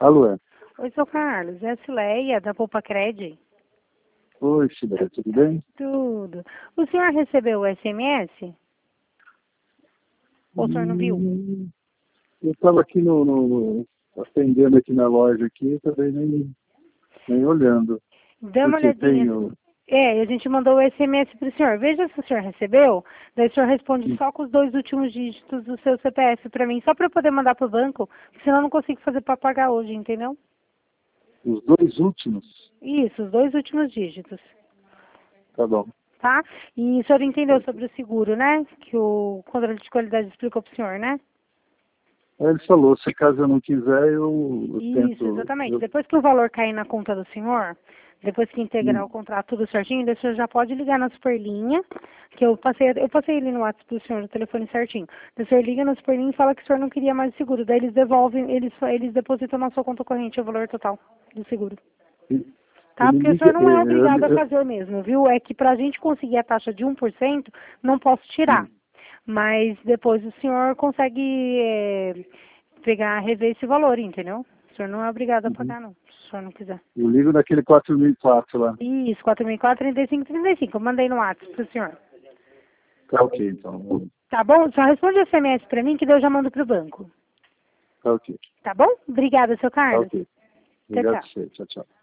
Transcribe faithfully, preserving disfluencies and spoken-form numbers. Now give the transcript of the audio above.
Alô? Oi, seu Carlos, é a Cileia, da Poupa Cred. Oi, Cileia, tudo bem? Tudo. O senhor recebeu o S M S? Ou o senhor não viu? Hum, eu estava aqui no, no, no- atendendo aqui na loja aqui, também nem, nem olhando. Dê uma Porque olhadinha. tenho. É, a gente mandou o S M S para o senhor. Veja se o senhor recebeu. Daí o senhor responde só com os dois últimos dígitos do seu C P F para mim, só para eu poder mandar para o banco, senão eu não consigo fazer para pagar hoje, entendeu? Os dois últimos. Isso, os dois últimos dígitos. Tá bom. Tá? E o senhor entendeu sobre o seguro, né? Que o controle de qualidade explicou para o senhor, né? Aí ele falou, se caso eu não quiser, eu, eu Isso, tento. exatamente. Eu, Depois que o valor cair na conta do senhor, depois que integrar hum, o contrato tudo certinho, daí o senhor já pode ligar na Superlinha, que eu passei, eu passei ele no WhatsApp do senhor, o telefone certinho. Daí o senhor liga na Superlinha e fala que o senhor não queria mais seguro. Daí eles devolvem, eles, eles depositam na sua conta corrente o valor total do seguro. Tá? ele Porque o senhor liga. não é é, obrigado a eu- eu- fazer mesmo, viu? É que pra gente conseguir a taxa de um por cento, não posso tirar. hum, Mas depois o senhor consegue é, pegar, rever esse valor, entendeu? O senhor não é obrigado a uhum. pagar, não, se o senhor não quiser. Eu ligo naquele quatro mil e quatro lá. Isso, quatro mil e quatro, trinta e cinco, trinta e cinco. Eu mandei no WhatsApp pro senhor. Tá ok, então. Tá bom? Só responde S M S pra mim que daí eu já mando pro banco. Tá ok. Tá bom? Obrigada, seu Tá Carlos. ok. Tchau, Obrigado a tchau. você. Tchau, tchau.